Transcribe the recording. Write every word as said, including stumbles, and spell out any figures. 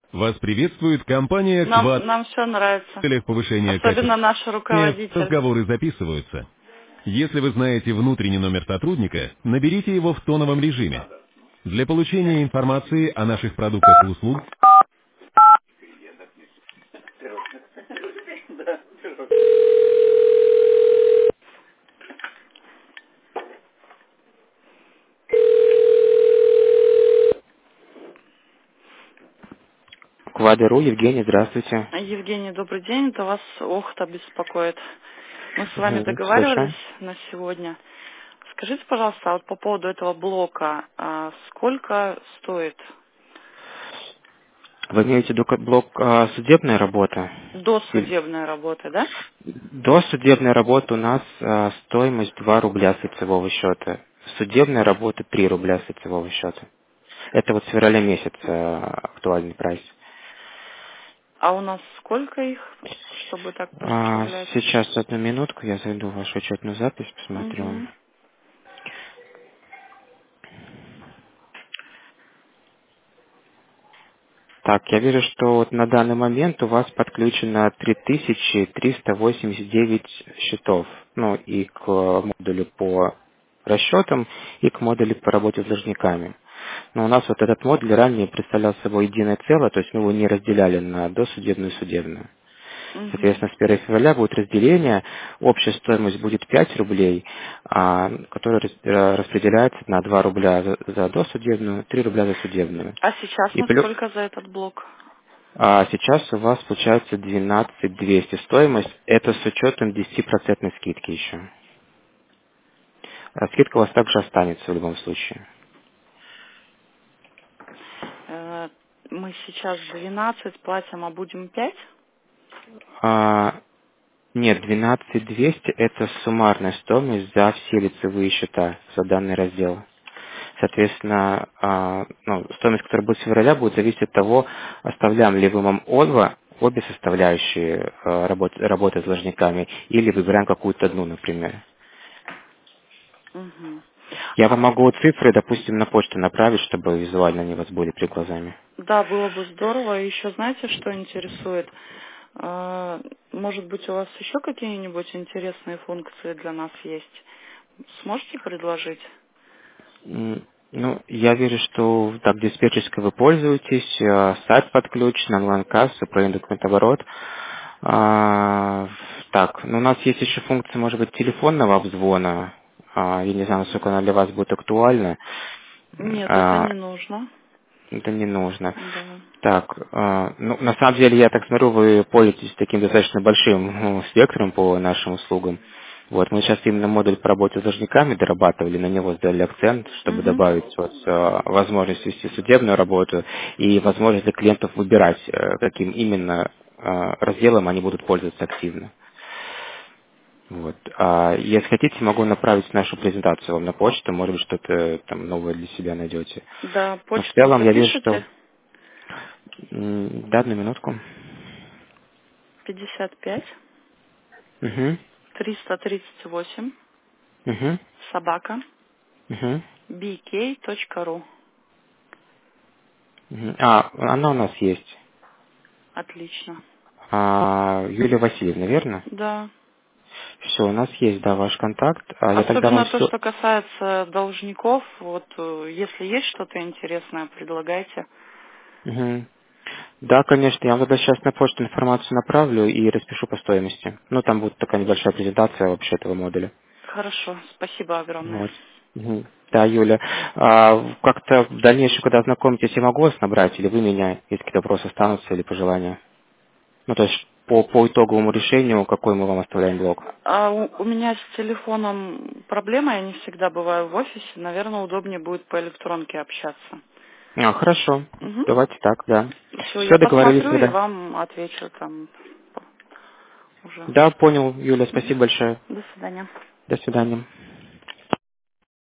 Вас приветствует компания Нам, «Квад». нам все нравится. В целях повышения Особенно качества наш руководитель. разговоры записываются. Если вы знаете внутренний номер сотрудника, наберите его в тоновом режиме. Для получения информации о наших продуктах и услугах. Квадру, Евгений, здравствуйте. Евгений, добрый день. Это вас Охта беспокоит. Мы с вами Мгм, договаривались слушаю. на сегодня. Скажите, пожалуйста, а вот по поводу этого блока, а сколько стоит Вы имеете в виду как блок а, судебная работа? Или- досудебная работа, да? До судебной работы у нас а, стоимость два рубля с лицевого счета. Судебная работа три рубля с лицевого счета. Это вот с февраля месяца актуальный прайс. А у нас сколько их, чтобы так А, представлять? сейчас одну минутку, я зайду в вашу учетную запись, посмотрю. Угу. Так, я вижу, что вот на данный момент у вас подключено три тысячи триста восемьдесят девять счетов. Ну и к модулю по расчетам, и к модулю по работе с должниками. Но у нас вот этот модуль ранее представлял собой единое целое, то есть мы его не разделяли на досудебную и судебную. Угу. Соответственно, с первого февраля будет разделение, общая стоимость будет пять рублей, а, которая рас- э, распределяется на два рубля за, за досудебную, три рубля за судебную. А сейчас И мы плюс, сколько за этот блок? а сейчас у вас получается двенадцать двести стоимость, это с учетом десятипроцентной скидки еще. А скидка у вас также останется в любом случае. Э, Мы сейчас двенадцать платим, а будем пять? А, нет, двенадцать двести это суммарная стоимость за все лицевые счета, за данный раздел. Соответственно, а, ну, стоимость, которая будет с февраля, будет зависеть от того, оставляем ли вы вам оба, обе составляющие а, работ- работы с должниками, или выбираем какую-то одну, например. Угу. Я вам могу цифры, допустим, на почту направить, чтобы визуально они у вас были перед глазами. Да, было бы здорово. И еще знаете, что интересует? Э, Может быть, у вас еще какие-нибудь интересные функции для нас есть? Сможете предложить? М, Ну, я вижу, что так диспетчерской вы пользуетесь, э, сайт подключен, онлайн-касса, управление документооборот. А, Так, ну у нас есть еще функция, может быть, телефонного обзвона. А, Я не знаю, насколько она для вас будет актуальна. Нет, это А, не нужно. Это не нужно. Да. Так, а, ну, на самом деле, я так смотрю, вы пользуетесь таким достаточно большим ну, спектром по нашим услугам. Вот, мы сейчас именно модуль по работе с должниками дорабатывали, на него сделали акцент, чтобы Угу. добавить вот, а, возможность вести судебную работу и возможность для клиентов выбирать, э, каким именно а, разделом они будут пользоваться активно. Вот. А если хотите, могу направить нашу презентацию вам на почту, может быть, что-то там новое для себя найдете. Да, Но в почту целом я вижу, что... запишите. М, Да, одну минутку. пятьдесят пять Угу, триста тридцать восемь угу, собака угу, би кей точка ру. угу. А, она у нас есть. Отлично. А, Юлия Васильевна, верно? Да. Все, у нас есть, да, ваш контакт. А я тогда вам Особенно то, все... что касается должников, вот э, если есть что-то интересное, предлагайте. Угу. Да, конечно, я вам тогда сейчас на почту информацию направлю и распишу по стоимости. Ну, там будет такая небольшая презентация вообще этого модуля. Хорошо, спасибо огромное. Вот. Мгм. Да, Юля. А, как-то в дальнейшем, когда ознакомитесь, я могу вас набрать, или вы меня, если какие-то вопросы останутся, или пожелания? Ну, то есть по, по итоговому решению, какой мы вам оставляем блок? А у, у меня с телефоном проблема, я не всегда бываю в офисе, наверное, удобнее будет по электронке общаться. А, хорошо. Угу. Давайте так, да. Все, я Все, договорились посмотрю и тогда. вам отвечу там уже. Да, понял, Юля, Мгм. спасибо большое. До свидания. До свидания.